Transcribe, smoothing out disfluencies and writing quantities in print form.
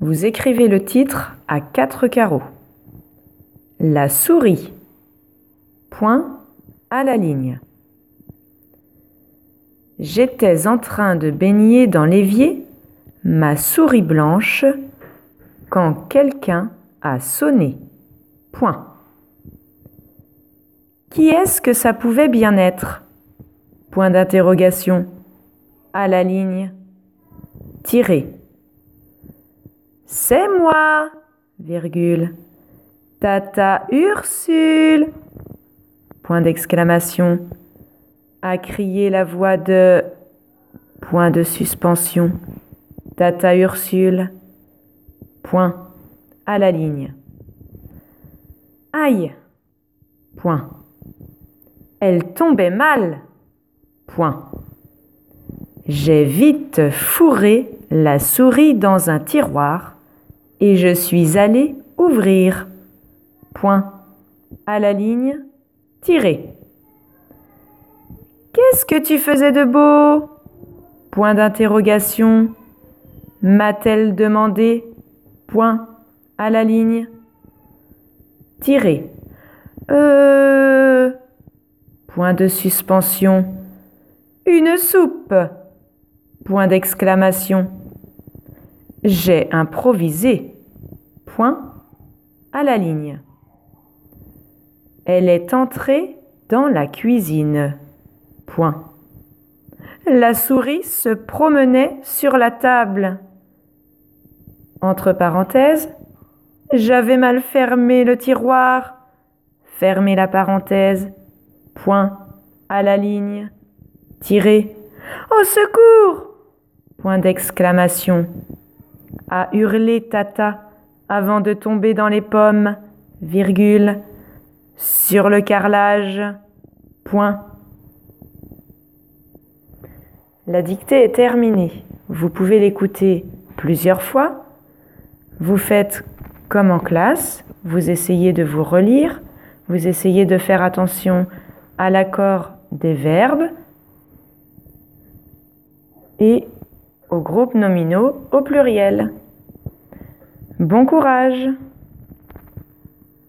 Vous écrivez le titre à 4 carreaux. La souris. Point à la ligne. J'étais en train de baigner dans l'évier, ma souris blanche, quand quelqu'un a sonné. Point. Qui est-ce que ça pouvait bien être? Point d'interrogation. À la ligne. Tiré. C'est moi, virgule. Tata Ursule. Point d'exclamation. A crié la voix de... Point de suspension. Tata Ursule. Point. À la ligne. Aïe. Point. Elle tombait mal. Point. J'ai vite fourré la souris dans un tiroir et je suis allée ouvrir. Point. À la ligne. Tiré. Qu'est-ce que tu faisais de beau? Point d'interrogation. M'a-t-elle demandé? Point. À la ligne. Tiré. Point de suspension. Une soupe. Point d'exclamation. J'ai improvisé. Point. À la ligne. Elle est entrée dans la cuisine. Point. La souris se promenait sur la table. Entre parenthèses, j'avais mal fermé le tiroir. Fermez la parenthèse. Point. À la ligne. Tiré. Au secours! Point d'exclamation. A hurlé Tata avant de tomber dans les pommes. Virgule. Sur le carrelage. Point. La dictée est terminée. Vous pouvez l'écouter plusieurs fois. Vous faites comme en classe. Vous essayez de vous relire. Vous essayez de faire attention à l'accord des verbes et aux groupes nominaux au pluriel. Bon courage!